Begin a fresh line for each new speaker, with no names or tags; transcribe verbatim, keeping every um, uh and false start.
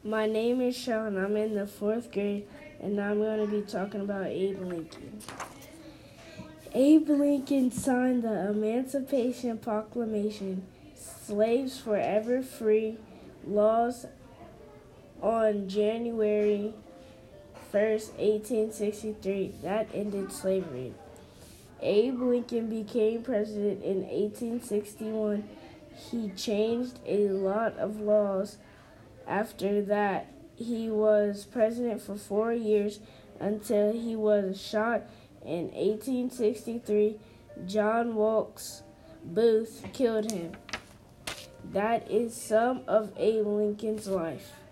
My name is Sean. I'm in the fourth grade, and I'm going to be talking about Abe Lincoln. Abe Lincoln signed the Emancipation Proclamation, slaves forever free, laws on January first, eighteen sixty-three, that ended slavery. Abe Lincoln became president in eighteen sixty-one. He changed a lot of laws. After that, he was president for four years until he was shot in eighteen sixty-three. John Wilkes Booth killed him. That is some of Abe Lincoln's life.